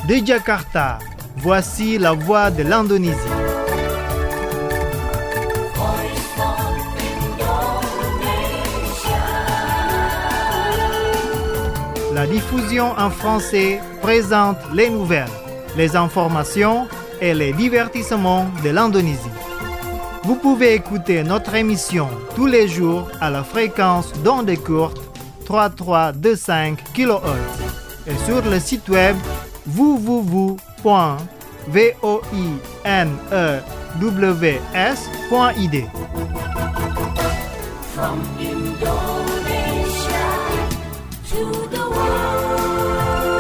De Jakarta, voici la voix de l'Indonésie. La diffusion en français présente les nouvelles, les informations et les divertissements de l'Indonésie. Vous pouvez écouter notre émission tous les jours à la fréquence d'ondes courtes 3325 kHz et sur le site web www.voinews.id. From Indonesia to the world.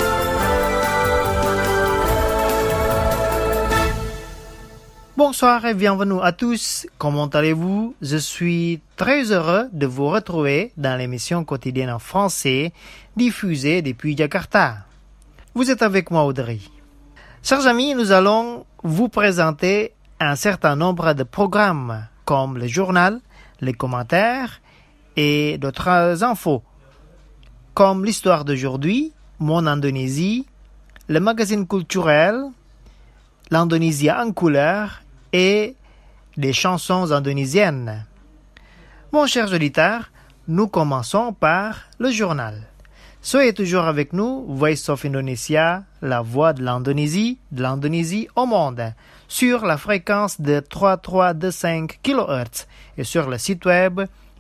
Bonsoir et bienvenue à tous. Comment allez-vous? Je suis très heureux de vous retrouver dans l'émission quotidienne en français diffusée depuis Jakarta. Vous êtes avec moi, Audrey. Chers amis, nous allons vous présenter un certain nombre de programmes comme le journal, les commentaires et d'autres infos, comme l'histoire d'aujourd'hui, Mon Indonésie, le magazine culturel, l'Indonésie en couleur et des chansons indonésiennes. Mon cher auditeur, nous commençons par le journal. Soyez toujours avec nous, Voice of Indonesia, la voix de l'Indonésie au monde, sur la fréquence de 3325 kHz et sur le site web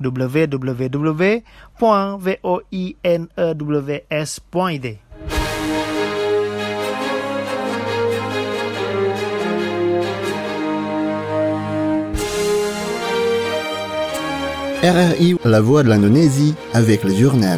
www.voinews.id. RRI, la voix de l'Indonésie, avec le journal.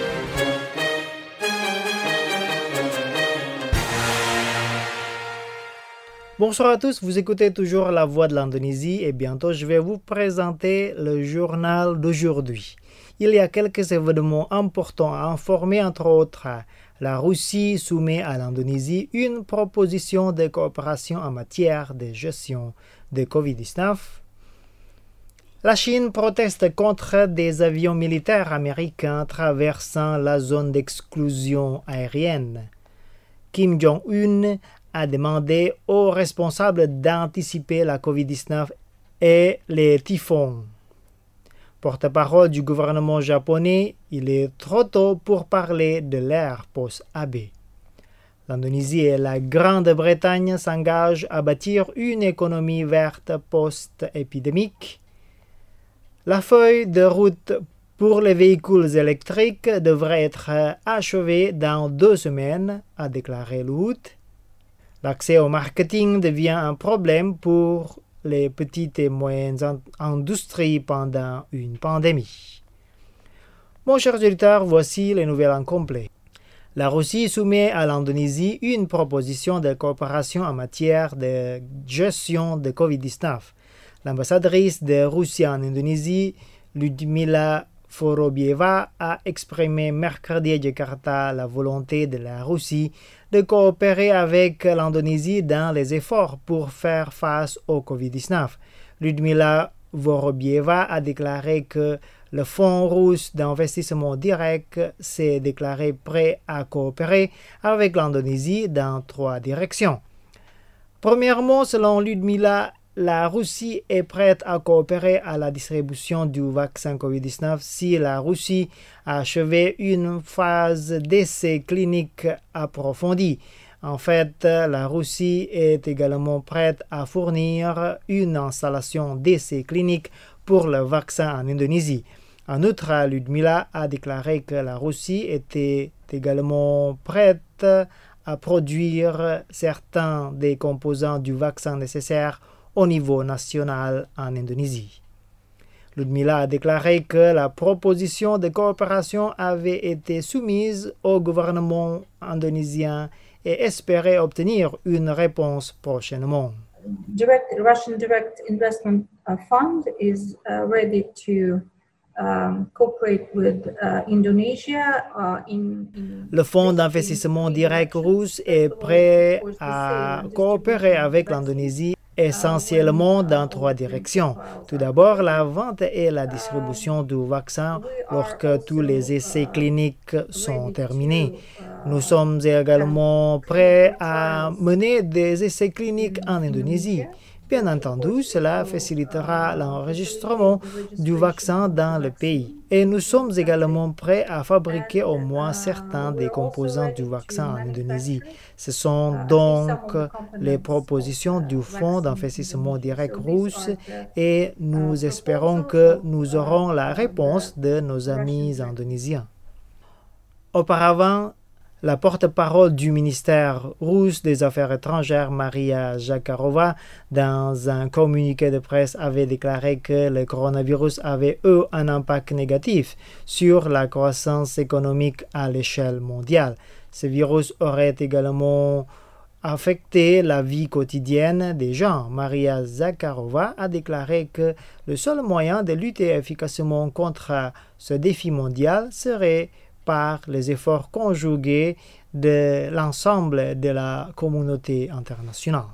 Bonsoir à tous, vous écoutez toujours la voix de l'Indonésie et bientôt je vais vous présenter le journal d'aujourd'hui. Il y a quelques événements importants à informer, entre autres. La Russie soumet à l'Indonésie une proposition de coopération en matière de gestion de Covid-19. La Chine proteste contre des avions militaires américains traversant la zone d'exclusion aérienne. Kim Jong-un a demandé aux responsables d'anticiper la COVID-19 et les typhons. Porte-parole du gouvernement japonais, il est trop tôt pour parler de l'ère post-Abe. L'Indonésie et la Grande-Bretagne s'engagent à bâtir une économie verte post-épidémique. La feuille de route pour les véhicules électriques devrait être achevée dans 2 semaines, a déclaré Luhut. L'accès au marketing devient un problème pour les petites et moyennes industries pendant une pandémie. Mon cher auditeur, voici les nouvelles en complet. La Russie soumet à l'Indonésie une proposition de coopération en matière de gestion de Covid-19. L'ambassadrice de Russie en Indonésie, Ludmila Vorobieva, a exprimé mercredi à Jakarta la volonté de la Russie de coopérer avec l'Indonésie dans les efforts pour faire face au Covid-19. Ludmila Vorobieva a déclaré que le Fonds russe d'investissement direct s'est déclaré prêt à coopérer avec l'Indonésie dans 3 directions. Premièrement, selon Ludmila, la Russie est prête à coopérer à la distribution du vaccin COVID-19 si la Russie a achevé une phase d'essai clinique approfondie. En fait, la Russie est également prête à fournir une installation d'essai clinique pour le vaccin en Indonésie. En outre, Ludmila a déclaré que la Russie était également prête à produire certains des composants du vaccin nécessaires au niveau national en Indonésie. Ludmila a déclaré que la proposition de coopération avait été soumise au gouvernement indonésien et espérait obtenir une réponse prochainement. Russian Direct Investment Fund is ready to cooperate with Indonesia Le fonds d'investissement direct russe est prêt à coopérer avec l'Indonésie essentiellement dans 3 directions. Tout d'abord, la vente et la distribution du vaccin lorsque tous les essais cliniques sont terminés. Nous sommes également prêts à mener des essais cliniques en Indonésie. Bien entendu, cela facilitera l'enregistrement du vaccin dans le pays. Et nous sommes également prêts à fabriquer au moins certains des composants du vaccin en Indonésie. Ce sont donc les propositions du Fonds d'investissement direct russe et nous espérons que nous aurons la réponse de nos amis indonésiens. Auparavant, la porte-parole du ministère russe des Affaires étrangères, Maria Zakharova, dans un communiqué de presse, avait déclaré que le coronavirus avait eu un impact négatif sur la croissance économique à l'échelle mondiale. Ce virus aurait également affecté la vie quotidienne des gens. Maria Zakharova a déclaré que le seul moyen de lutter efficacement contre ce défi mondial serait par les efforts conjugués de l'ensemble de la communauté internationale.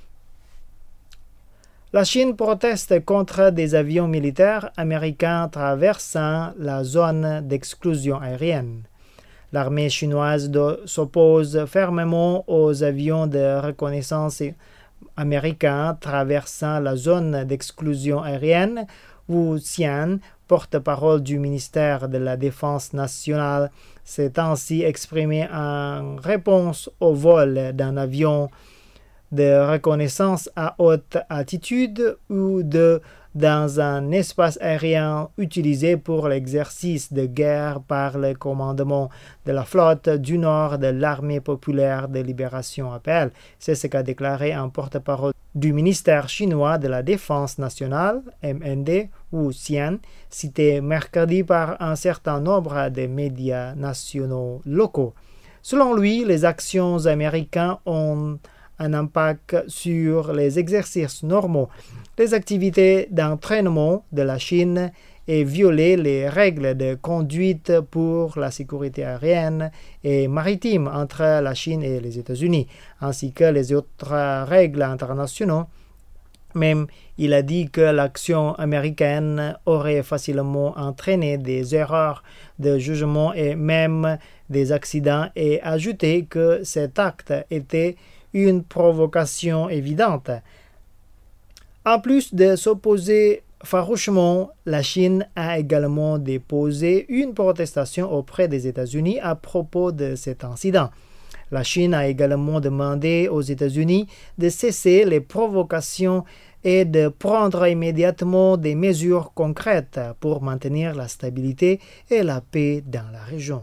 La Chine proteste contre des avions militaires américains traversant la zone d'exclusion aérienne. L'armée chinoise s'oppose fermement aux avions de reconnaissance américains traversant la zone d'exclusion aérienne. Wu Xian, porte-parole du ministère de la Défense nationale, s'est ainsi exprimé en réponse au vol d'un avion de reconnaissance à haute altitude ou dans un espace aérien utilisé pour l'exercice de guerre par le commandement de la flotte du Nord de l'Armée populaire de libération APL. C'est ce qu'a déclaré un porte-parole du ministère chinois de la Défense nationale, MND, Wu Xian, cité mercredi par un certain nombre de médias nationaux locaux. Selon lui, les actions américaines ont un impact sur les exercices normaux, les activités d'entraînement de la Chine et violer les règles de conduite pour la sécurité aérienne et maritime entre la Chine et les États-Unis, ainsi que les autres règles internationales. Même, il a dit que l'action américaine aurait facilement entraîné des erreurs de jugement et même des accidents et ajouté que cet acte était une provocation évidente. En plus de s'opposer farouchement, la Chine a également déposé une protestation auprès des États-Unis à propos de cet incident. La Chine a également demandé aux États-Unis de cesser les provocations et de prendre immédiatement des mesures concrètes pour maintenir la stabilité et la paix dans la région.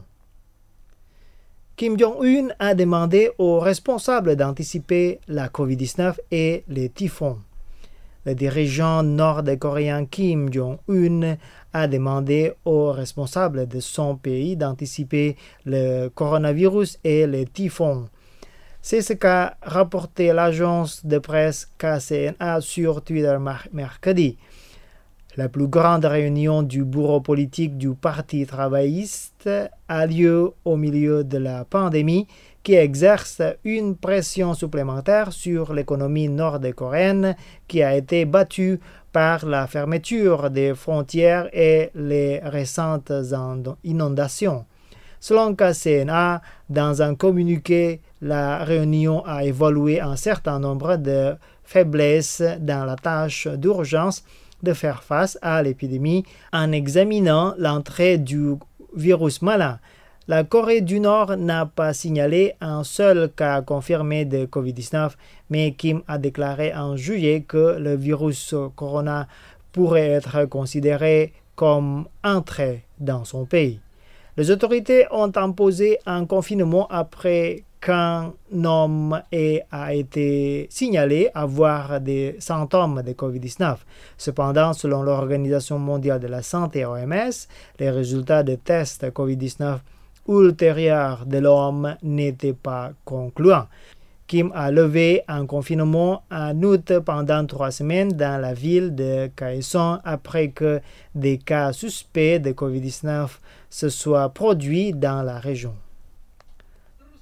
Kim Jong-un a demandé aux responsables d'anticiper la COVID-19 et les typhons. Le dirigeant nord-coréen Kim Jong-un a demandé aux responsables de son pays d'anticiper le coronavirus et les typhons. C'est ce qu'a rapporté l'agence de presse KCNA sur Twitter mercredi. La plus grande réunion du bureau politique du Parti travailliste a lieu au milieu de la pandémie qui exerce une pression supplémentaire sur l'économie nord-coréenne qui a été battue par la fermeture des frontières et les récentes inondations. Selon KCNA, dans un communiqué, la réunion a évalué un certain nombre de faiblesses dans la tâche d'urgence de faire face à l'épidémie en examinant l'entrée du virus malin. La Corée du Nord n'a pas signalé un seul cas confirmé de COVID-19, mais Kim a déclaré en juillet que le virus corona pourrait être considéré comme entré dans son pays. Les autorités ont imposé un confinement après qu'un homme a été signalé avoir des symptômes de COVID-19. Cependant, selon l'Organisation mondiale de la santé OMS, les résultats de tests COVID-19 ultérieurs de l'homme n'étaient pas concluants. Kim a levé un confinement en août pendant 3 semaines dans la ville de Kaesong après que des cas suspects de COVID-19 se soient produits dans la région.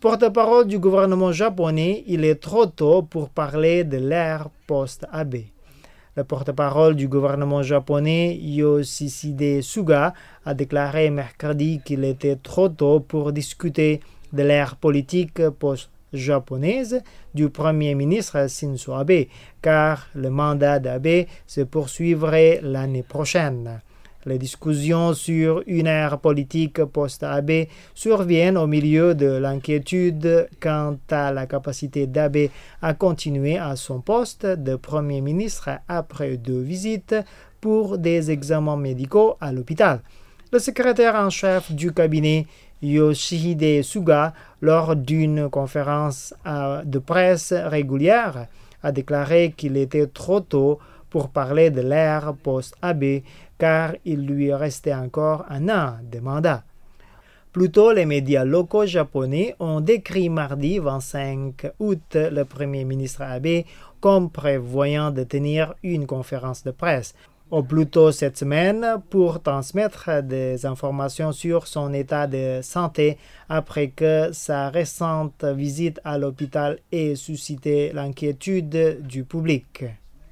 Porte-parole du gouvernement japonais, il est trop tôt pour parler de l'ère post-Abe. Le porte-parole du gouvernement japonais, Yoshihide Suga, a déclaré mercredi qu'il était trop tôt pour discuter de l'ère politique post-japonaise du Premier ministre Shinzo Abe, car le mandat d'Abe se poursuivrait l'année prochaine. Les discussions sur une ère politique post-Abe surviennent au milieu de l'inquiétude quant à la capacité d'Abe à continuer à son poste de Premier ministre après 2 visites pour des examens médicaux à l'hôpital. Le secrétaire en chef du cabinet, Yoshihide Suga, lors d'une conférence de presse régulière, a déclaré qu'il était trop tôt pour parler de l'ère post-Abe car il lui restait encore 1 an de mandat. Plus tôt, les médias locaux japonais ont décrit mardi 25 août le Premier ministre Abe comme prévoyant de tenir une conférence de presse, au plus tôt cette semaine, pour transmettre des informations sur son état de santé après que sa récente visite à l'hôpital ait suscité l'inquiétude du public.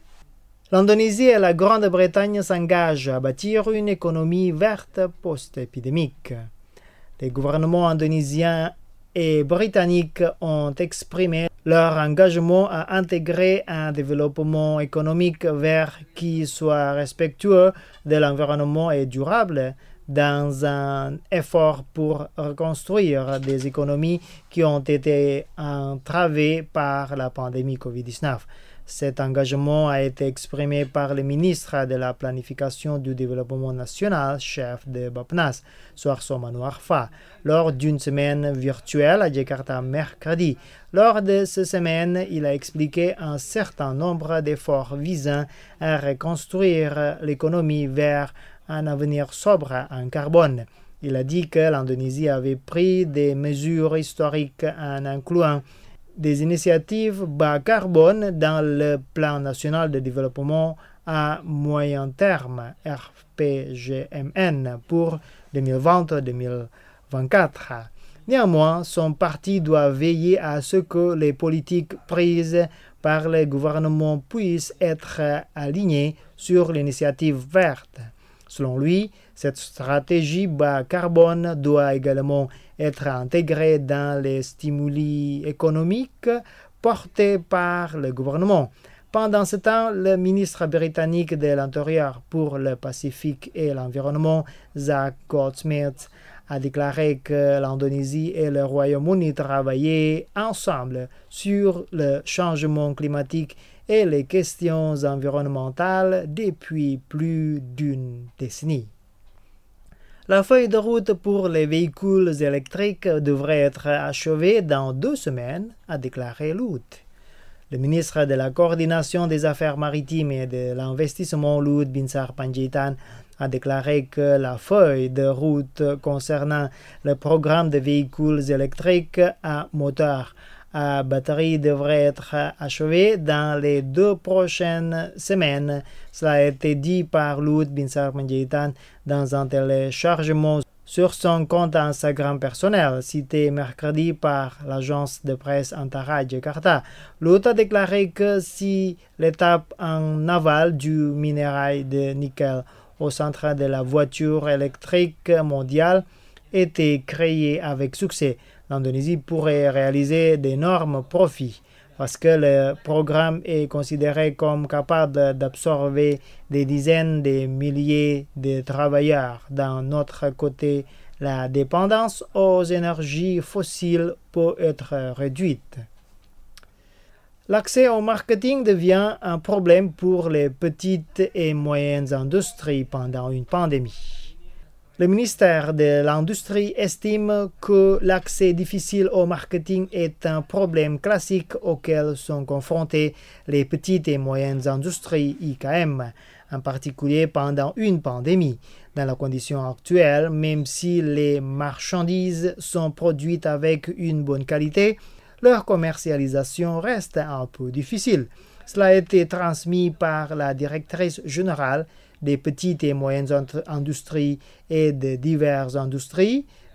L'Indonésie et la Grande-Bretagne s'engagent à bâtir une économie verte post-épidémique. Les gouvernements indonésiens et britanniques ont exprimé leur engagement à intégrer un développement économique vert qui soit respectueux de l'environnement et durable dans un effort pour reconstruire des économies qui ont été entravées par la pandémie COVID-19. Cet engagement a été exprimé par le ministre de la Planification du Développement National, chef de Bappenas, Suharso Manoarfa, lors d'une semaine virtuelle à Jakarta mercredi. Lors de cette semaine, il a expliqué un certain nombre d'efforts visant à reconstruire l'économie vers un avenir sobre en carbone. Il a dit que l'Indonésie avait pris des mesures historiques en incluant des initiatives bas carbone dans le Plan national de développement à moyen terme, RPGMN, pour 2020-2024. Néanmoins, son parti doit veiller à ce que les politiques prises par le gouvernement puissent être alignées sur l'initiative verte. Selon lui, cette stratégie bas carbone doit également être intégrée dans les stimuli économiques portés par le gouvernement. Pendant ce temps, le ministre britannique de l'Intérieur pour le Pacifique et l'Environnement, Zach Goldsmith, a déclaré que l'Indonésie et le Royaume-Uni travaillaient ensemble sur le changement climatique et les questions environnementales depuis plus d'une décennie. La feuille de route pour les véhicules électriques devrait être achevée dans 2 semaines, a déclaré Luhut. Le ministre de la Coordination des Affaires maritimes et de l'Investissement, Luhut Binsar Panjaitan, a déclaré que la feuille de route concernant le programme de véhicules électriques à moteur à batterie devrait être achevée dans les 2 prochaines semaines. Cela a été dit par Luhut Binsar Panjaitan dans un téléchargement sur son compte Instagram personnel, cité mercredi par l'agence de presse Antara Jakarta. Luhut a déclaré que si l'étape en aval du minerai de nickel au centre de la voiture électrique mondiale était créée avec succès, l'Indonésie pourrait réaliser d'énormes profits parce que le programme est considéré comme capable d'absorber des dizaines de milliers de travailleurs. D'un autre côté, la dépendance aux énergies fossiles peut être réduite. L'accès au marketing devient un problème pour les petites et moyennes industries pendant une pandémie. Le ministère de l'Industrie estime que l'accès difficile au marketing est un problème classique auquel sont confrontées les petites et moyennes industries IKM, en particulier pendant une pandémie. Dans la condition actuelle, même si les marchandises sont produites avec une bonne qualité, leur commercialisation reste un peu difficile. Cela a été transmis par la directrice générale des petites et moyennes industries et de diverses industries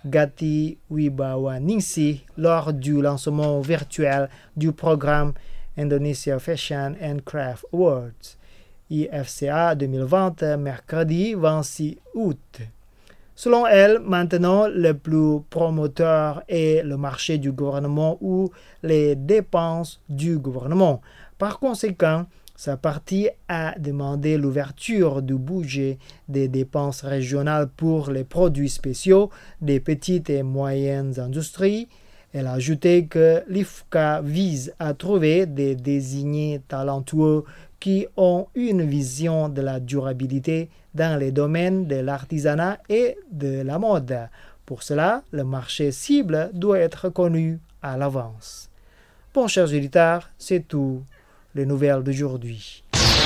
Gati Wibawaningsih lors du lancement virtuel du programme Indonesia Fashion and Craft Awards, IFCA 2020, mercredi 26 août. Selon elle, maintenant, le plus promoteur est le marché du gouvernement ou les dépenses du gouvernement. Par conséquent, sa partie a demandé l'ouverture du budget des dépenses régionales pour les produits spéciaux des petites et moyennes industries. Elle a ajouté que l'IFCA vise à trouver des désignés talentueux qui ont une vision de la durabilité dans les domaines de l'artisanat et de la mode. Pour cela, le marché cible doit être connu à l'avance. Bon, chers auditeurs, c'est tout. Les nouvelles d'aujourd'hui.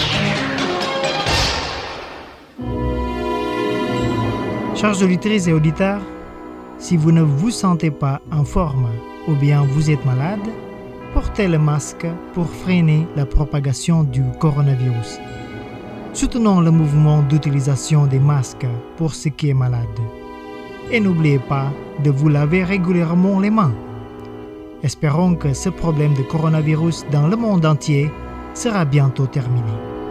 Chers auditrices et auditeurs, si vous ne vous sentez pas en forme ou bien vous êtes malade, portez le masque pour freiner la propagation du coronavirus. Soutenons le mouvement d'utilisation des masques pour ceux qui sont malades. Et n'oubliez pas de vous laver régulièrement les mains. Espérons que ce problème de coronavirus dans le monde entier sera bientôt terminé.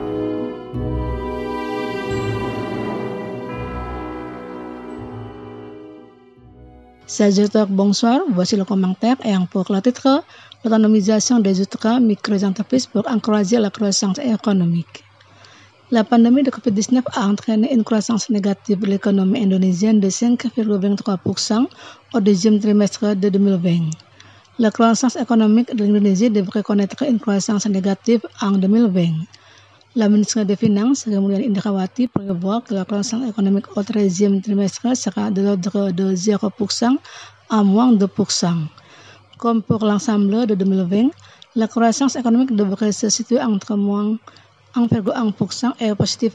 Chers auditeurs, bonsoir. Voici le commentaire ayant pour le titre l'autonomisation des ultra-micro-entreprises pour encourager la croissance économique. La pandémie de Covid-19 a entraîné une croissance négative de l'économie indonésienne de 5,23% au deuxième trimestre de 2020. La croissance économique de l'Indonésie devrait connaître une croissance négative en 2020. La ministre des Finances, Sri Mulyani Indrawati, prévoit que la croissance économique au 13e trimestre sera de l'ordre de 0% à moins de 2%. Comme pour l'ensemble de 2020, la croissance économique devrait se situer entre moins 1,1% et positif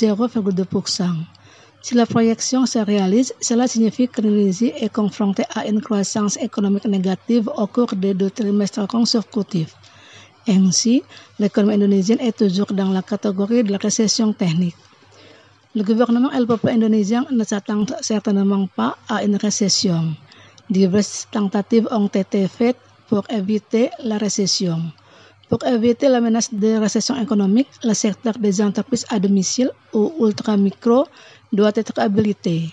0,2%. Si la projection se réalise, cela signifie que l'Indonésie est confrontée à une croissance économique négative au cours des 2 trimestres consécutifs. Ainsi, l'économie indonésienne est toujours dans la catégorie de la récession technique. Le gouvernement et le peuple indonésien ne s'attendent certainement pas à une récession. Diverses tentatives ont été faites pour éviter la récession. Pour éviter la menace de récession économique, le secteur des entreprises à domicile ou ultra-micro doit être habilité.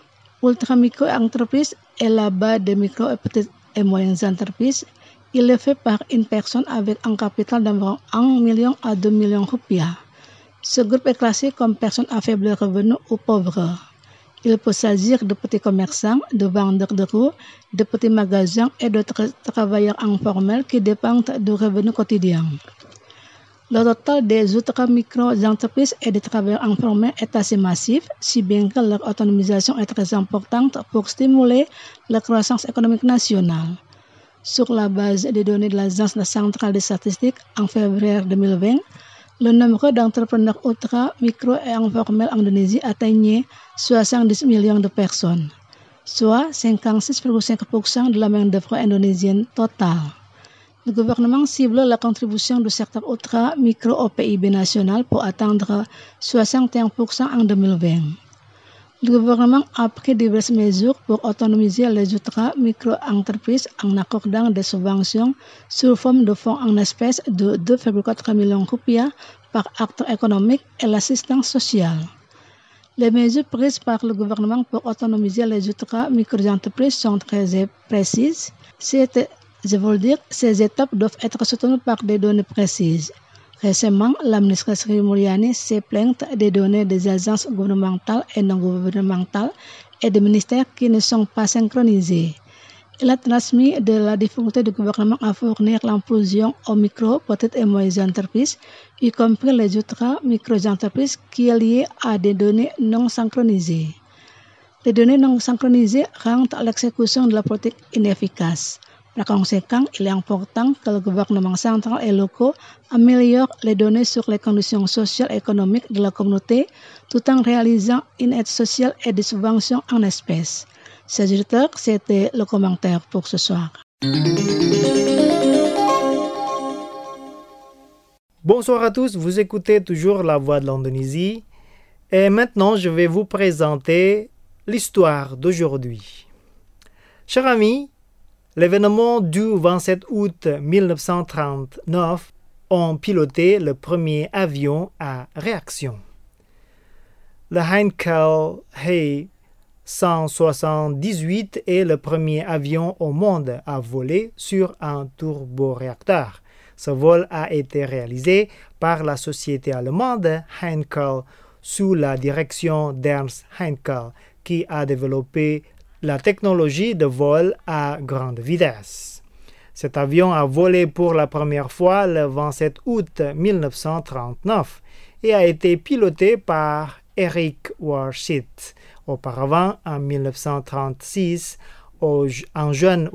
Ultra-micro-entreprise est la base des micro et petites et moyennes entreprises. Il est fait par une personne avec un capital d'environ 1 million à 2 millions rupiah. Ce groupe est classé comme personne à faible revenu ou pauvre. Il peut s'agir de petits commerçants, de vendeurs de roues, de petits magasins et d'autres travailleurs informels qui dépendent du revenu quotidien. Le total des ultra-micro-entreprises et des travailleurs informels est assez massif, si bien que leur autonomisation est très importante pour stimuler la croissance économique nationale. Sur la base des données de l'Agence centrale des statistiques en février 2020, le nombre d'entrepreneurs ultra, micro et informels en Indonésie atteignait 70 millions de personnes, soit 56,5% de la main-d'œuvre indonésienne totale. Le gouvernement cible la contribution du secteur ultra, micro au PIB national pour atteindre 61% en 2020. Le gouvernement a pris diverses mesures pour autonomiser les ultra-micro-entreprises en accordant des subventions sous forme de fonds en espèces de 2,4 millions rupiah par acte économique et l'assistance sociale. Les mesures prises par le gouvernement pour autonomiser les ultra-micro-entreprises sont très précises. Ces étapes doivent être soutenues par des données précises. Récemment, la ministre Sri Mulyani s'est plainte des données des agences gouvernementales et non gouvernementales et des ministères qui ne sont pas synchronisés. Elle a transmis de la difficulté du gouvernement à fournir l'inclusion aux micro, petites et moyennes entreprises, y compris les ultra-micro-entreprises qui est liée à des données non synchronisées. Les données non synchronisées rendent l'exécution de la politique inefficace. Par conséquent, il est important que le gouvernement central et locaux améliorent les données sur les conditions sociales et économiques de la communauté tout en réalisant une aide sociale et des subventions en espèces. Chers auditeurs, c'était le commentaire pour ce soir. Bonsoir à tous, vous écoutez toujours La Voix de l'Indonésie. Et maintenant, je vais vous présenter l'histoire d'aujourd'hui. Chers amis, l'événement du 27 août 1939 ont piloté le premier avion à réaction. Le Heinkel He 178 est le premier avion au monde à voler sur un turboréacteur. Ce vol a été réalisé par la société allemande Heinkel sous la direction d'Ernst Heinkel, qui a développé la technologie de vol à grande vitesse. Cet avion a volé pour la première fois le 27 août 1939 et a été piloté par Eric Warshit. Auparavant, en 1936, un jeune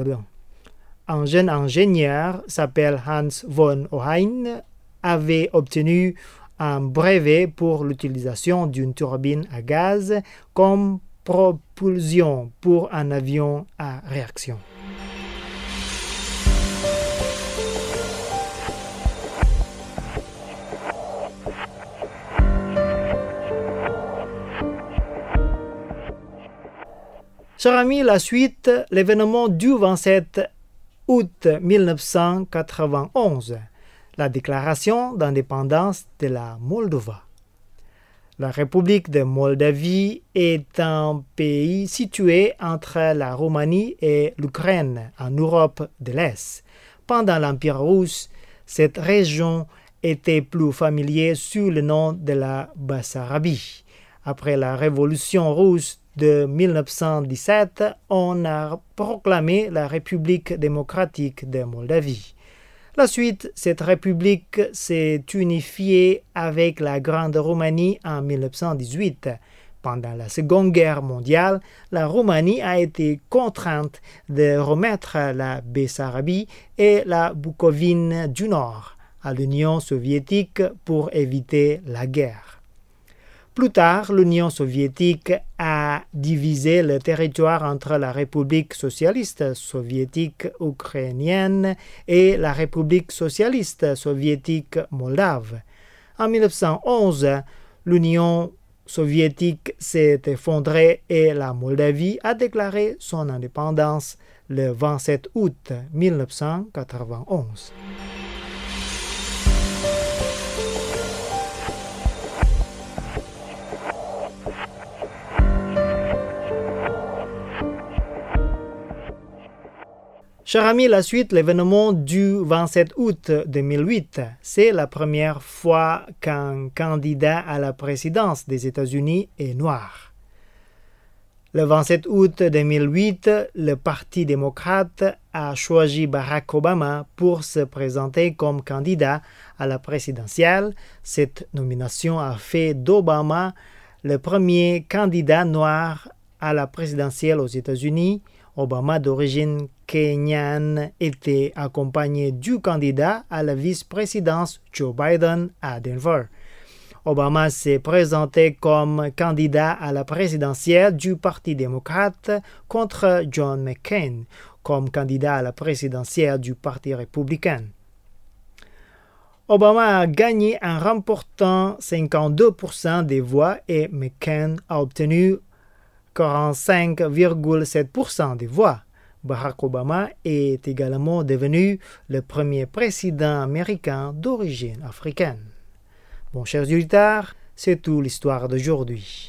ingénieur s'appelle Hans von Ohain avait obtenu un brevet pour l'utilisation d'une turbine à gaz comme propulsion pour un avion à réaction. Chers amis, la suite, l'événement du 27 août 1991, la déclaration d'indépendance de la Moldova. La République de Moldavie est un pays situé entre la Roumanie et l'Ukraine, en Europe de l'Est. Pendant l'Empire russe, cette région était plus familière sous le nom de la Bessarabie. Après la Révolution russe de 1917, on a proclamé la République démocratique de Moldavie. La suite, cette république s'est unifiée avec la Grande Roumanie en 1918. Pendant la Seconde Guerre mondiale, la Roumanie a été contrainte de remettre la Bessarabie et la Bukovine du Nord à l'Union soviétique pour éviter la guerre. Plus tard, l'Union soviétique a divisé le territoire entre la République socialiste soviétique ukrainienne et la République socialiste soviétique moldave. En 1911, l'Union soviétique s'est effondrée et la Moldavie a déclaré son indépendance le 27 août 1991. Chers amis, la suite, l'événement du 27 août 2008, c'est la première fois qu'un candidat à la présidence des États-Unis est noir. Le 27 août 2008, le Parti démocrate a choisi Barack Obama pour se présenter comme candidat à la présidentielle. Cette nomination a fait d'Obama le premier candidat noir à la présidentielle aux États-Unis. Obama, d'origine kenyane, était accompagné du candidat à la vice-présidence Joe Biden à Denver. Obama s'est présenté comme candidat à la présidentielle du Parti démocrate contre John McCain comme candidat à la présidentielle du Parti républicain. Obama a gagné en remportant 52% des voix et McCain a obtenu 45,7% des voix. Barack Obama est également devenu le premier président américain d'origine africaine. Bon, chers auditeurs, c'est tout l'histoire d'aujourd'hui.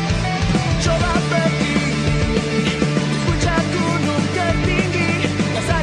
Coba pergi puncak gunung tertinggi.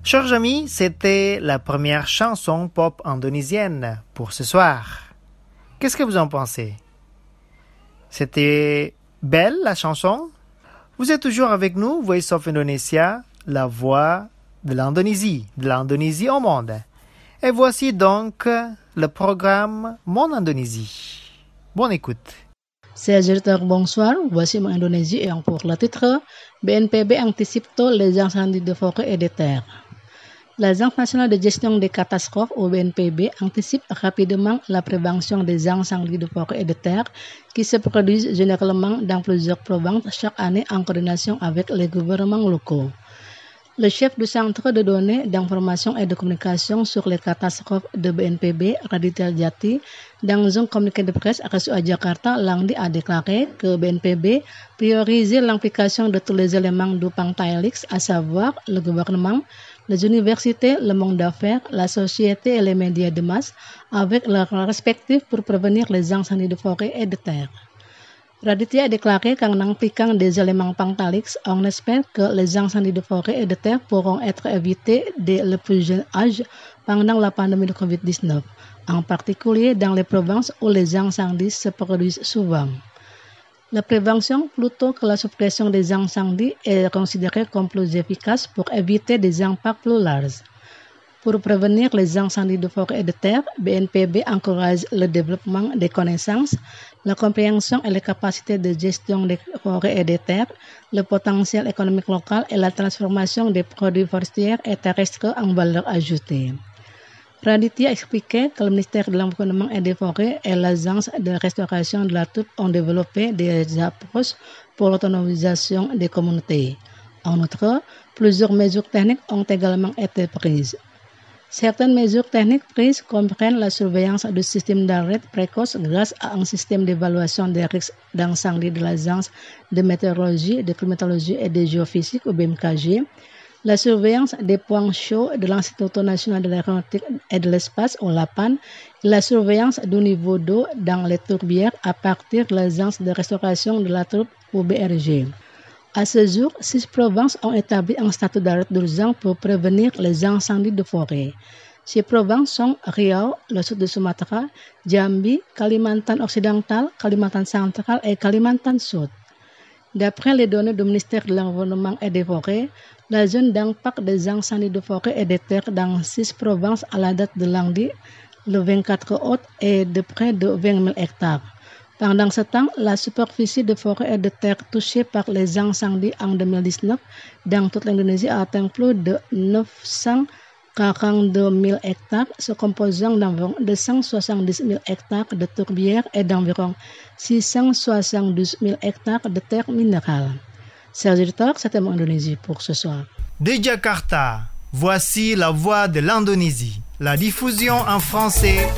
Chers amis, c'était la première chanson pop indonésienne pour ce soir. Qu'est-ce que vous en pensez? C'était belle la chanson? Vous êtes toujours avec nous, Voice of Indonesia, la voix de l'Indonésie au monde. Et voici donc le programme Mon Indonésie. Bonne écoute. Chers auditeurs, bonsoir. Voici Mon Indonésie et pour le titre, BNPB anticipe tôt les incendies de forêt et de terre. L'Agence nationale de gestion des catastrophes au BNPB anticipe rapidement la prévention des incendies de forêt et de terre qui se produisent généralement dans plusieurs provinces chaque année en coordination avec les gouvernements locaux. Le chef du centre de données d'information et de communication sur les catastrophes de BNPB, Raditya Jati, dans un communiqué de presse reçu à Jakarta, lundi a déclaré que BNPB priorisait l'implication de tous les éléments du Pangtailix, à savoir le gouvernement, les universités, le monde d'affaires, la société et les médias de masse, avec leurs respectifs pour prévenir les incendies de forêt et de terre. Raditya a déclaré qu'en impliquant des éléments Pangtailix, on espère que les incendies de forêt et de terre pourront être évités dès le plus jeune âge pendant la pandémie de Covid-19, en particulier dans les provinces où les incendies se produisent souvent. La prévention plutôt que la suppression des incendies est considérée comme plus efficace pour éviter des impacts plus larges. Pour prévenir les incendies de forêt et de terre, BNPB encourage le développement des connaissances, la compréhension et les capacités de gestion des forêts et des terres, le potentiel économique local et la transformation des produits forestiers et terrestres en valeur ajoutée. Raditya expliquait que le ministère de l'Environnement et des Forêts et l'Agence de restauration de la Nature ont développé des approches pour l'autonomisation des communautés. En outre, plusieurs mesures techniques ont également été prises. Certaines mesures techniques prises comprennent la surveillance du système d'alerte précoce grâce à un système d'évaluation des risques d'incendie de l'Agence de météorologie, de climatologie et de géophysique au BMKG, la surveillance des points chauds de l'Institut national de l'aéronautique et de l'espace au LAPAN, et la surveillance du niveau d'eau dans les tourbières à partir de l'Agence de restauration de la Nature au BRG. À ce jour, 6 provinces ont établi un statut d'alerte d'urgence pour prévenir les incendies de forêt. Ces provinces sont Riau, le sud de Sumatra, Jambi, Kalimantan Occidental, Kalimantan Central et Kalimantan Sud. D'après les données du ministère de l'Environnement et des Forêts, la zone d'impact des incendies de forêt et de terre dans 6 provinces à la date de lundi, le 24 août, est de près de 20 000 hectares. Pendant ce temps, la superficie de forêt et de terre touchée par les incendies en 2019 dans toute l'Indonésie a atteint plus de 942 000 hectares, se composant d'environ 270 000 hectares de tourbières et d'environ 672 000 hectares de terres minérales. Chers auditeurs, c'était Mon Indonésie pour ce soir. De Jakarta, voici la voix de l'Indonésie. La diffusion en français.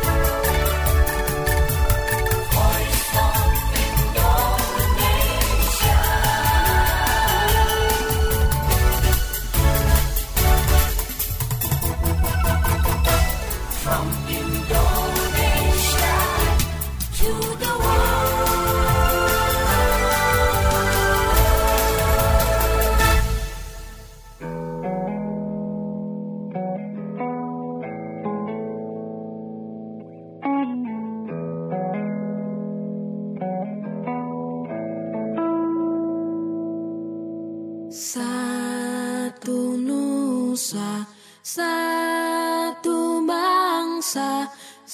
Satu nusa, satu bangsa,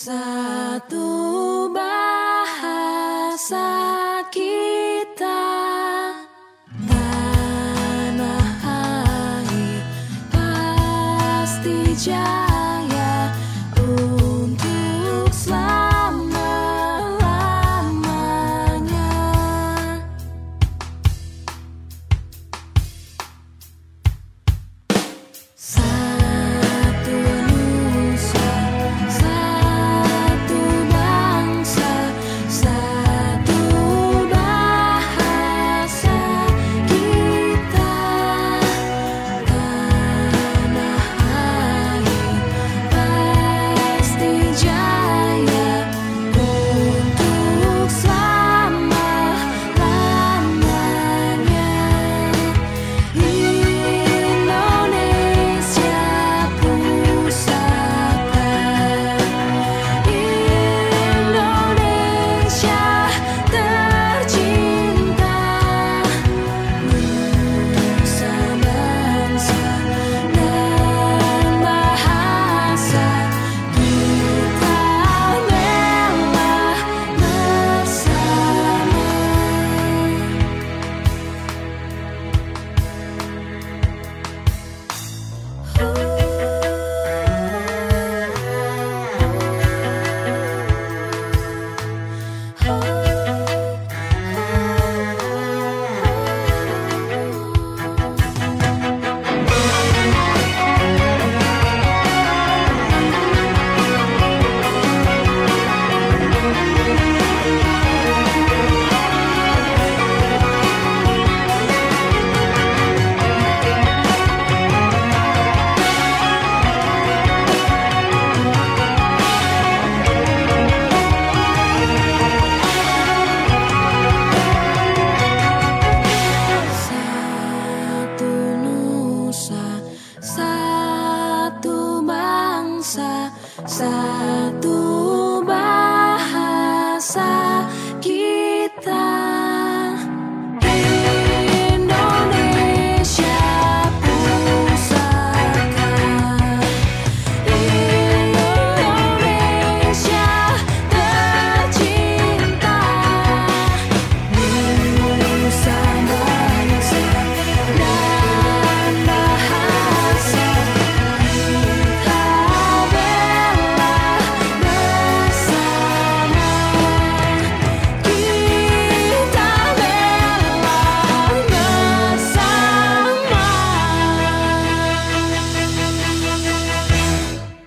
satu bahasa kita. Tanah air pasti jaya untuk selama-lamanya. Satu nusa, satu bangsa, satu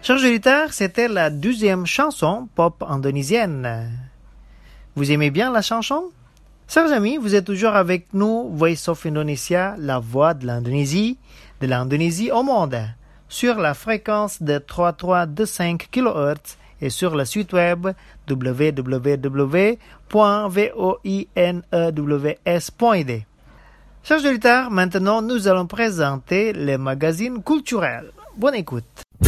Chers auditeurs, c'était la 12e chanson pop indonésienne. Vous aimez bien la chanson? Chers amis, vous êtes toujours avec nous, Voice of Indonesia, la voix de l'Indonésie au monde, sur la fréquence de 3325 kHz et sur le site web www.voinews.id. Chers auditeurs, maintenant nous allons présenter les magazines culturels. Bonne écoute.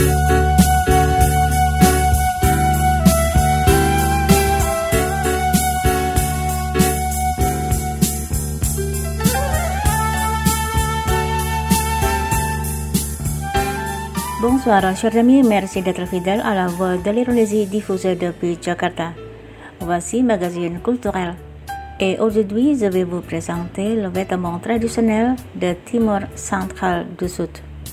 Bonsoir, chers amis, merci d'être fidèles à la voix de l'Indonésie diffusée depuis Jakarta. Voici Magazine culturel. Et aujourd'hui, je vais vous présenter le vêtement traditionnel de Timor central du Sud.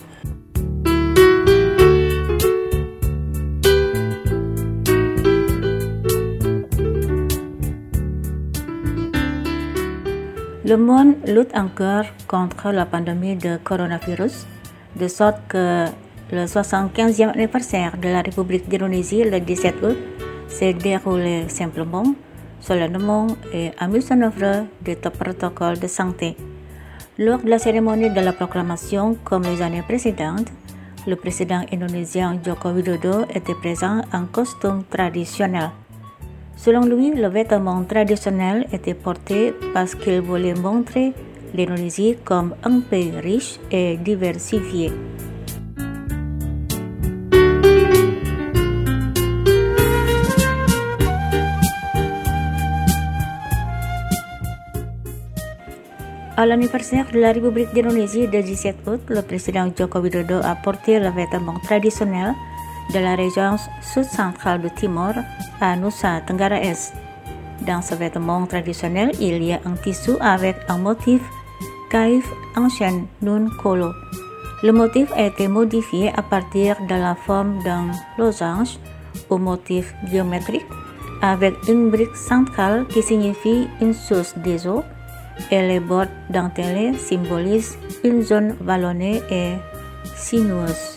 Le monde lutte encore contre la pandémie de coronavirus, de sorte que le 75e anniversaire de la République d'Indonésie le 17 août s'est déroulé simplement, solennellement et à mise en œuvre de top protocoles de santé. Lors de la cérémonie de la proclamation, comme les années précédentes, le président indonésien Joko Widodo était présent en costume traditionnel. Selon lui, le vêtement traditionnel était porté parce qu'il voulait montrer l'Indonésie comme un pays riche et diversifié. À l'anniversaire de la République d'Indonésie le 17 août, le président Joko Widodo a porté le vêtement traditionnel de la région sud-centrale de Timor à Nusa Tenggara Est. Dans ce vêtement traditionnel, il y a un tissu avec un motif kaif ancien nun kolo. Le motif a été modifié à partir de la forme d'un losange au motif géométrique avec une brique centrale qui signifie une source des eaux et les bords dentelés symbolisent une zone vallonnée et sinueuse.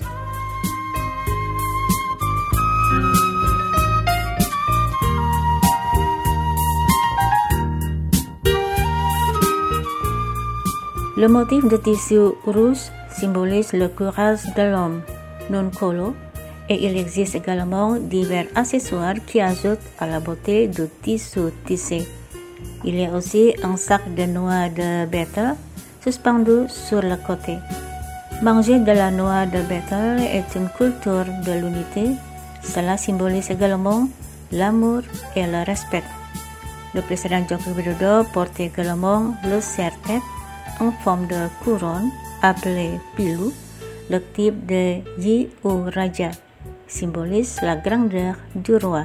Le motif de tissu rouge symbolise le courage de l'homme, non kolo, et il existe également divers accessoires qui ajoutent à la beauté du tissu tissé. Il y a aussi un sac de noix de betel suspendu sur le côté. Manger de la noix de betel est une culture de l'unité. Cela symbolise également l'amour et le respect. Le président Joko Widodo porte également le serre-tête en forme de couronne appelé pilu, le type de Yi ou Raja, symbolise la grandeur du roi.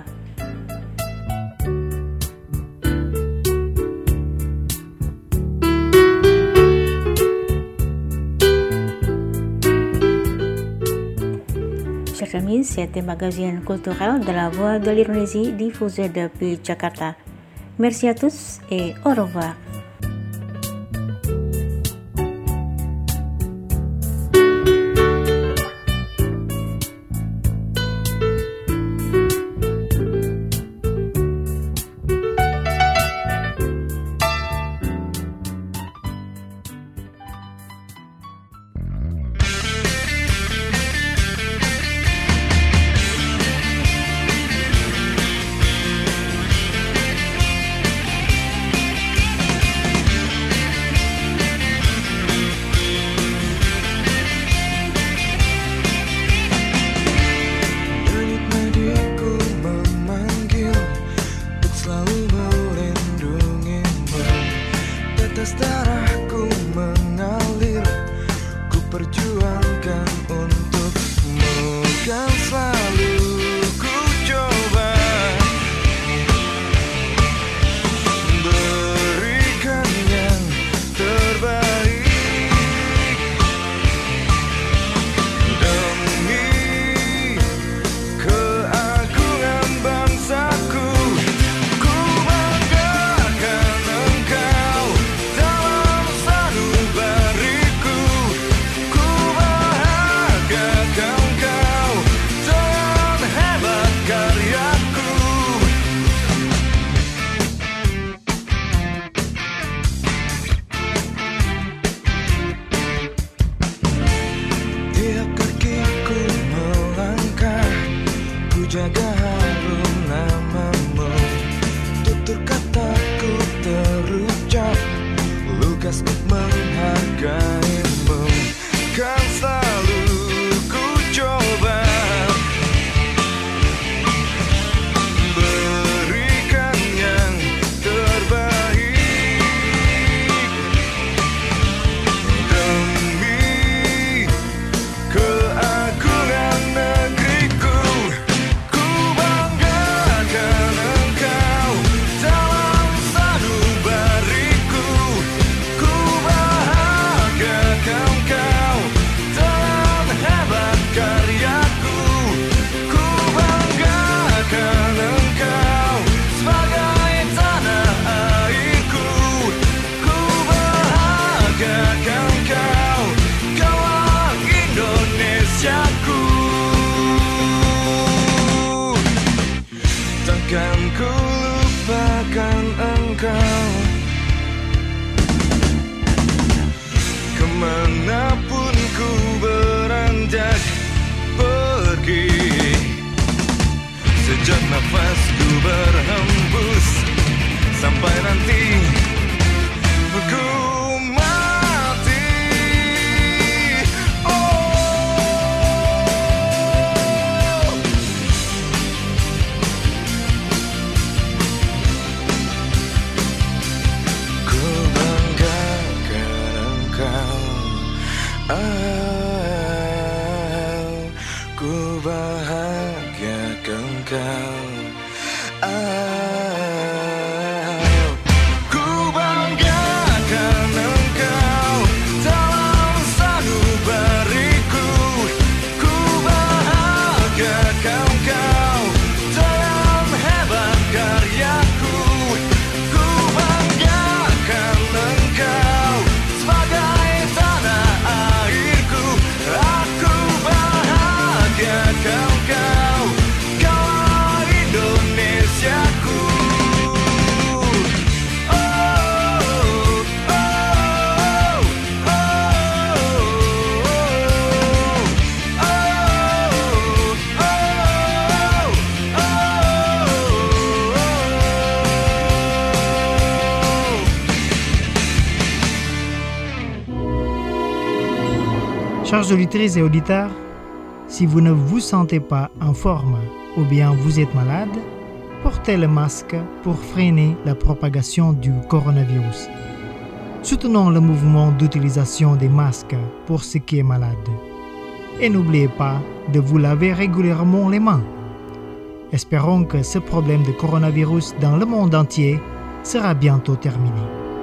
Chers amis, c'était Magazine culturel de la Voix de l'Indonésie diffusé depuis Jakarta. Merci à tous et au revoir. jaga harum namamu, tutur kataku terucap, lukas menghargaimu. Kan selalu ku coba berikan yang terbaik demi keagungan negeriku. Ku banggakan engkau dalam sanubariku. Ku bahagiakan engkau dalam hebat karyaku. Ku banggakan engkau sebagai tanah airku. Ku bahagiakan engkau, kaulah Indonesiaku. Takkan ku lupakan engkau kemanapun ku beranjak pergi. Sejak nafasku berhembus sampai nanti ku mati. Ku banggakan engkau, ku bahagiakan engkau. Ku banggakan engkau dalam sanubariku. Ku bahagiakan engkau dalam hebat karyaku. Ku banggakan engkau sebagai tanah airku. Aku bahagiakan engkau, kaulah Indonesiaku. Oh, oh, oh, Chers auditrices et auditeurs, si vous ne vous sentez pas en forme ou bien vous êtes malade, portez le masque pour freiner la propagation du coronavirus. Soutenons le mouvement d'utilisation des masques pour ceux qui sont malades. Et n'oubliez pas de vous laver régulièrement les mains. Espérons que ce problème de coronavirus dans le monde entier sera bientôt terminé.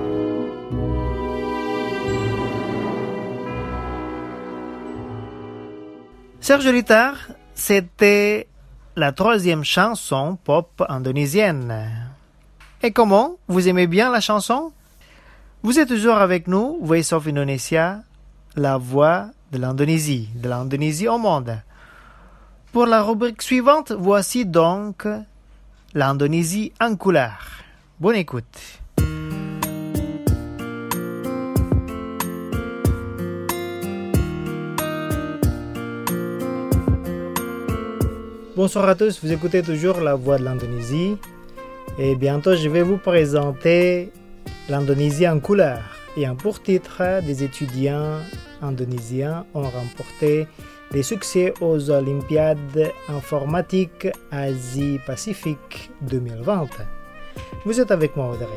Chers auditeurs, c'était la troisième chanson pop indonésienne. Et comment? Vous aimez bien la chanson? Vous êtes toujours avec nous, Voice of Indonesia, la voix de l'Indonésie au monde. Pour la rubrique suivante, voici donc l'Indonésie en couleur. Bonne écoute. Bonsoir à tous, vous écoutez toujours la voix de l'Indonésie et bientôt je vais vous présenter l'Indonésie en couleur. Et en pour titre, des étudiants indonésiens ont remporté des succès aux Olympiades informatiques Asie-Pacifique 2020. Vous êtes avec moi Audrey.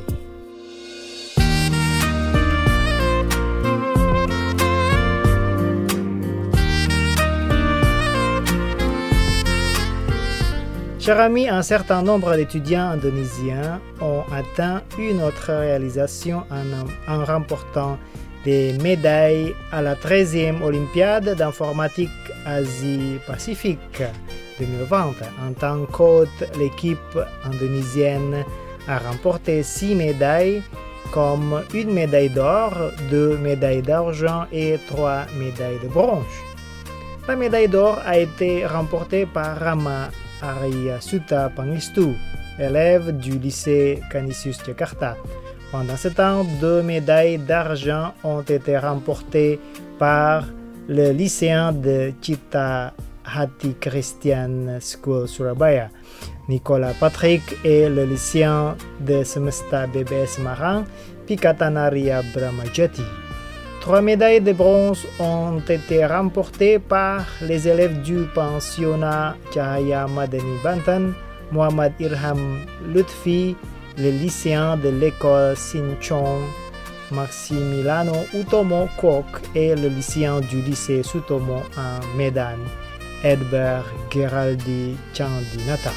Chers amis, un certain nombre d'étudiants indonésiens ont atteint une autre réalisation en remportant des médailles à la 13e Olympiade d'informatique Asie-Pacifique 2020. En tant qu'hôte, l'équipe indonésienne a remporté 6 médailles, comme une médaille d'or, 2 médailles d'argent et 3 médailles de bronze. La médaille d'or a été remportée par Rama Arya Suta Pangestu, élève du lycée Canisius Jakarta. Pendant ce temps, 2 médailles d'argent ont été remportées par le lycéen de Cita Hati Christian School Surabaya. Nicolas Patrick est le lycéen de Semesta BBS Marang, Pikatanaria Bramajati. 3 médailles de bronze ont été remportées par les élèves du pensionnat Cahaya Madani Banten, Muhammad Irham Lutfi, le lycéen de l'école Sinchong, Maximiliano Utomo Kok et le lycéen du lycée Sutomo à Medan, Edbert Geraldi Chandinata.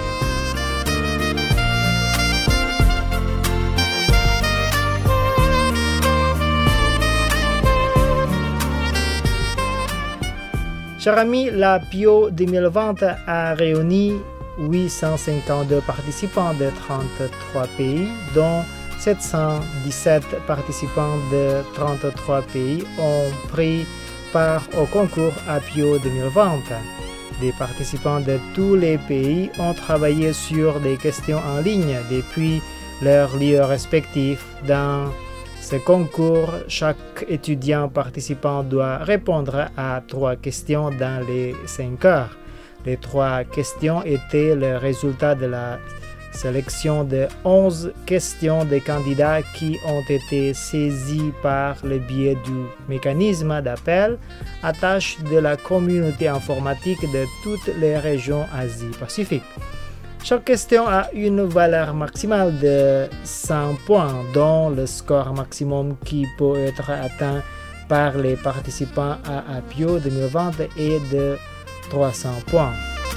Chers amis, la PIO 2020 a réuni 852 participants de 33 pays, dont 717 participants de 33 pays ont pris part au concours à PIO 2020. Des participants de tous les pays ont travaillé sur des questions en ligne depuis leurs lieux respectifs. Dans ce concours, chaque étudiant participant doit répondre à 3 questions dans les 5 heures. Les 3 questions étaient le résultat de la sélection de 11 questions des candidats qui ont été saisis par le biais du mécanisme d'appel à tâche de la communauté informatique de toutes les régions Asie-Pacifique. Chaque question a une valeur maximale de 100 points, dont le score maximum qui peut être atteint par les participants à PIO 2020 est de 300 points.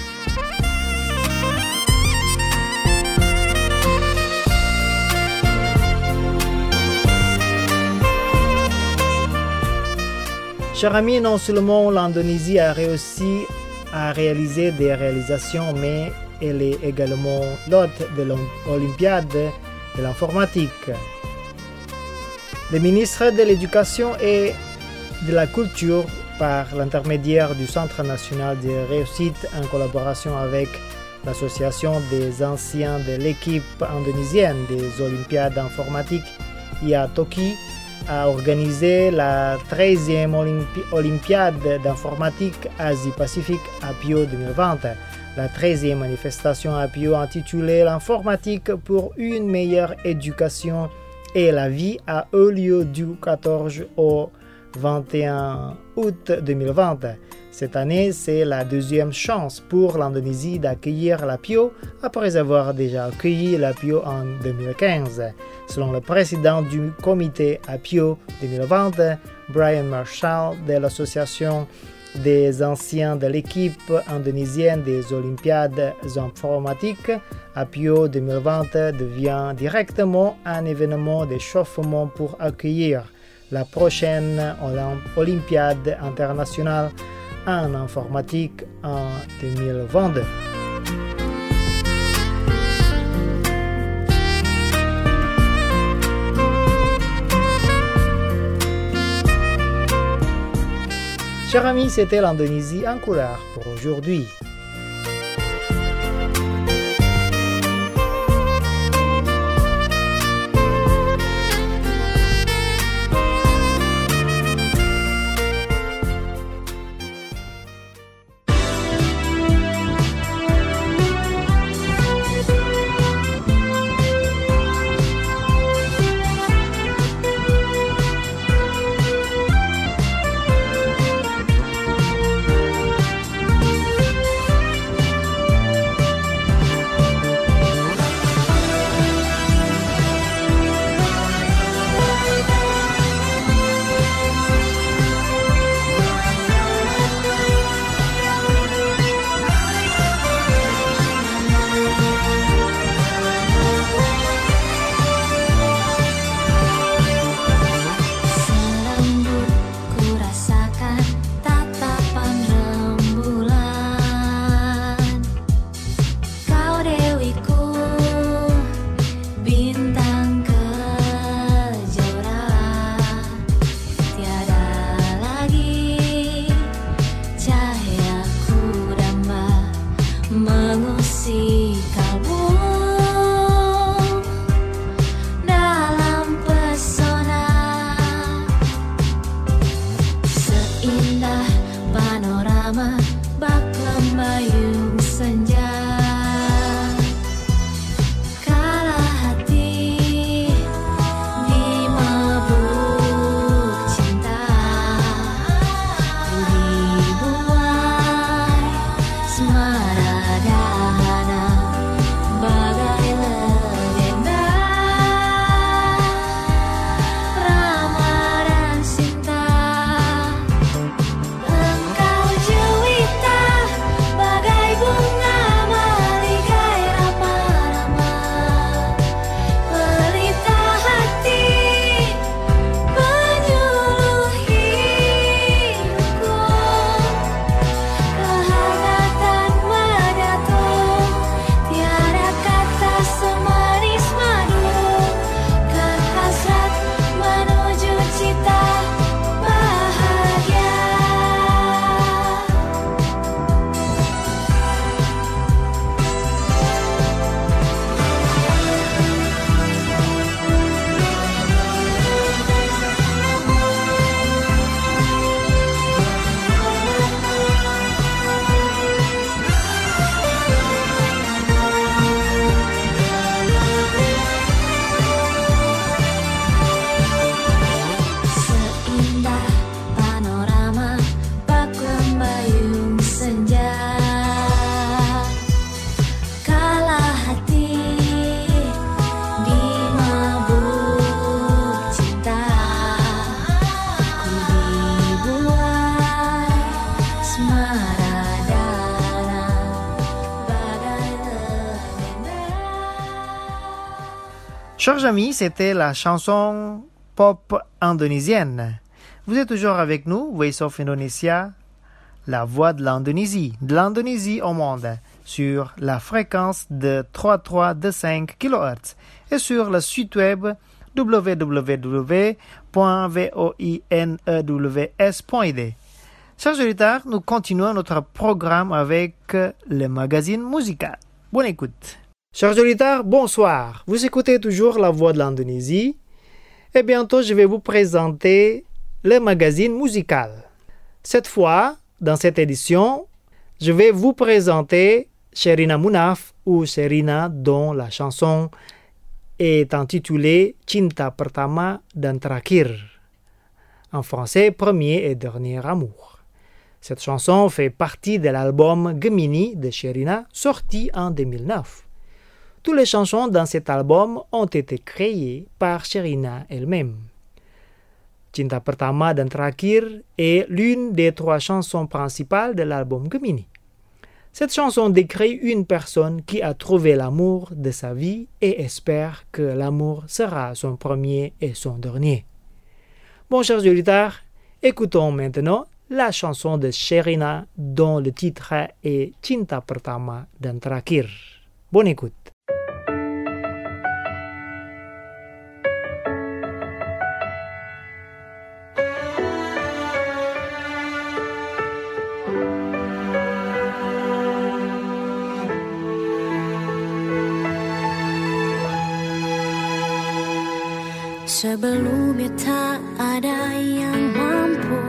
Chers amis, non seulement l'Indonésie a réussi à réaliser des réalisations, mais elle est également l'hôte de l'Olympiade de l'informatique. Le ministre de l'Éducation et de la Culture, par l'intermédiaire du Centre national de réussite en collaboration avec l'Association des anciens de l'équipe indonésienne des Olympiades informatiques IATOKI, a organisé la 13e Olympiade d'informatique Asie-Pacifique à PIO 2020. La 13e manifestation à PIO intitulée L'informatique pour une meilleure éducation et la vie a eu lieu du 14 au 21 août 2020. Cette année, c'est la 2e chance pour l'Indonésie d'accueillir la PIO après avoir déjà accueilli la PIO en 2015. Selon le président du comité à PIO 2020, Brian Marshall de l'Association des anciens de l'équipe indonésienne des Olympiades informatiques, à PIO 2020 devient directement un événement d'échauffement pour accueillir la prochaine Olympiade internationale en informatique en 2022. Chers amis, c'était l'Indonésie en couleur pour aujourd'hui. bak lembayung senja. Kala hati di mabuk cinta, ku dibuai semaradana bagai legenda. Ramadan cinta, engkau jelita bagai bunga maligai rama-rama. Pelita hati penyuluh hidupku, kehangatan menyatu, tiada kata semanis madu, kan hasrat menuju cita bahagia. Seindah panorama bak lembayung senja. Kala hati di mabuk cinta, ku dibuai semaradana bagai legenda. Chers amis, c'était la chanson pop indonésienne. Vous êtes toujours avec nous, Voice of Indonesia, la voix de l'Indonésie au monde, sur la fréquence de 3325 kHz et sur le site web www.voinews.id. Chers auditeurs, nous continuons notre programme avec le magazine musical. Bonne écoute. Chers auditeurs, bonsoir. Vous écoutez toujours la voix de l'Indonésie. Et bientôt, je vais vous présenter le magazine musical. Cette fois, dans cette édition, je vais vous présenter Sherina Munaf ou Sherina dont la chanson est intitulée Cinta Pertama dan Terakhir. En français, Premier et Dernier Amour. Cette chanson fait partie de l'album Gemini de Sherina, sorti en 2009. Toutes les chansons dans cet album ont été créées par Sherina elle-même. Cinta Pertama dan Terakhir est l'une des 3 chansons principales de l'album Gemini. Cette chanson décrit une personne qui a trouvé l'amour de sa vie et espère que l'amour sera son premier et son dernier. Bon, chers auditeurs, écoutons maintenant la chanson de Sherina dont le titre est Cinta Pertama dan Terakhir. Bonne écoute. Sebelumnya tak ada yang mampu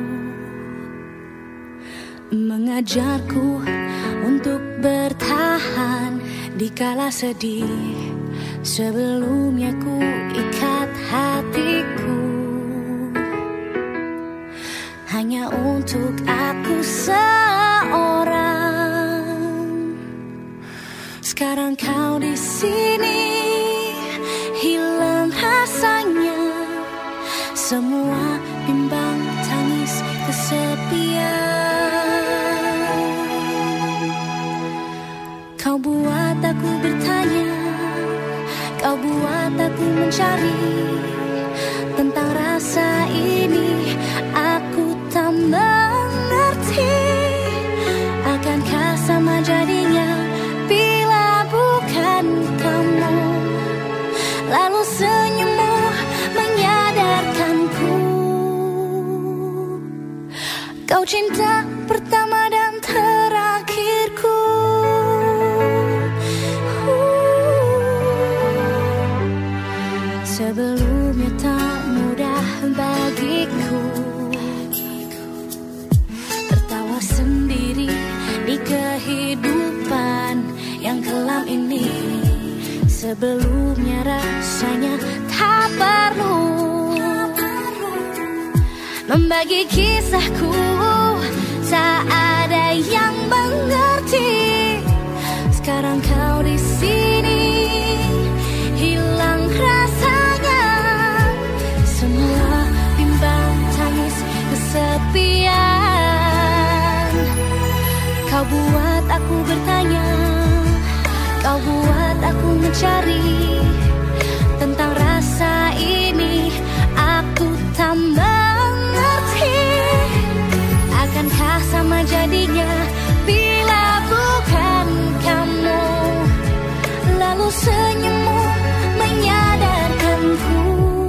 mengajarku untuk bertahan di kala sedih. Sebelumnya ku ikat hatiku hanya untuk aku seorang. Sekarang kau di sini, hilang rasanya semua bimbang tangis kesepian. Kau buat aku bertanya, kau buat aku mencari tentang rasa ini. Aku tak mengerti, akankah sama jadinya bila bukan kamu. Lalu senyummu menyadarkanku, kau cinta pertama dan terakhirku. Sebelumnya tak mudah bagiku tertawa sendiri membagi kisahku. Tak ada yang mengerti. Sekarang kau di sini, hilang rasanya. Semua bimbang tangis kesepian. Kau buat aku bertanya, kau buat aku mencari tentang rasa ini. Aku tak mengerti, akankah sama jadinya bila bukan kamu? Lalu senyummu menyadarkanku.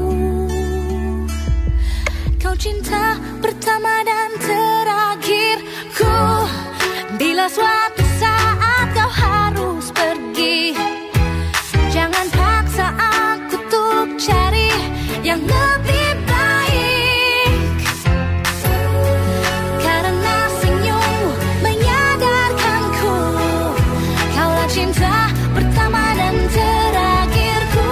Kau cinta pertama dan terakhirku. Bila suatu saat kau harus pergi, jangan paksa aku untuk cari yang lebih baik. Karena senyummu menyadarkanku, kaulah cinta pertama dan terakhirku.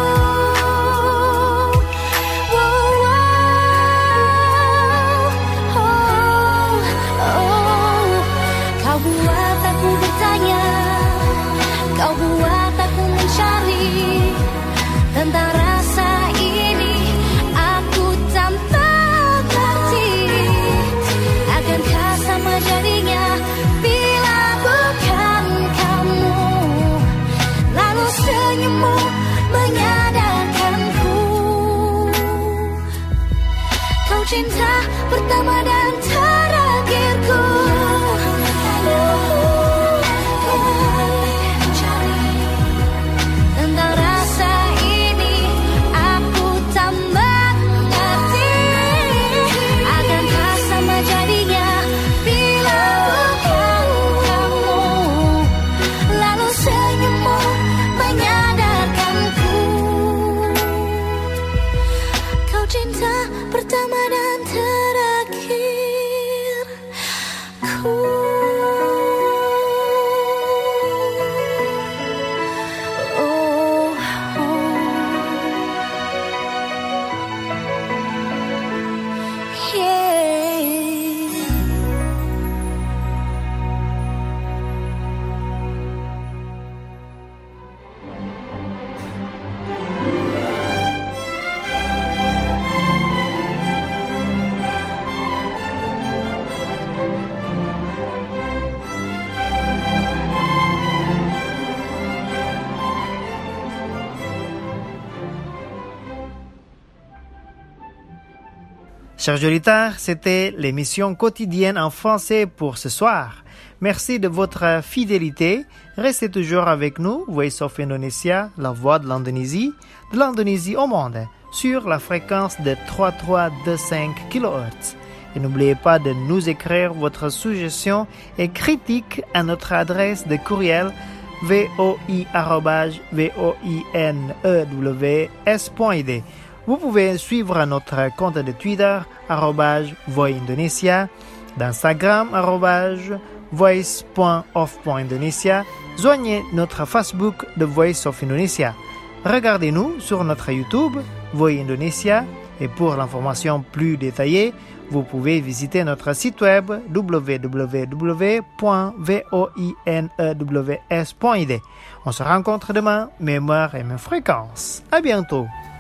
Kau buat aku bertanya, kau buat aku mencari tentang rasa ini. Aku tak mengerti, akankah sama jadinya bila bukan kamu? Lalu senyummu menyadarkanku, kau cinta pertama dan terakhirku. Tentang rasa ini aku tak mengerti, akankah sama jadinya bila bukan kamu? Lalu senyummu menyadarkanku, kau cinta pertama dan terakhirku. Chers auditeurs, c'était l'émission quotidienne en français pour ce soir. Merci de votre fidélité. Restez toujours avec nous, Voice of Indonesia, la voix de l'Indonésie au monde, sur la fréquence de 3325 kHz. Et n'oubliez pas de nous écrire votre suggestion et critique à notre adresse de courriel voi@voinews.id. Vous pouvez suivre notre compte de Twitter @voindonesia, d'Instagram @voice.of.indonesia. Joignez notre Facebook The Voice of Indonesia. Regardez-nous sur notre YouTube Voi Indonesia et pour l'information plus détaillée, vous pouvez visiter notre site web www.voinews.id. On se rencontre demain, même heure et même fréquence. À bientôt.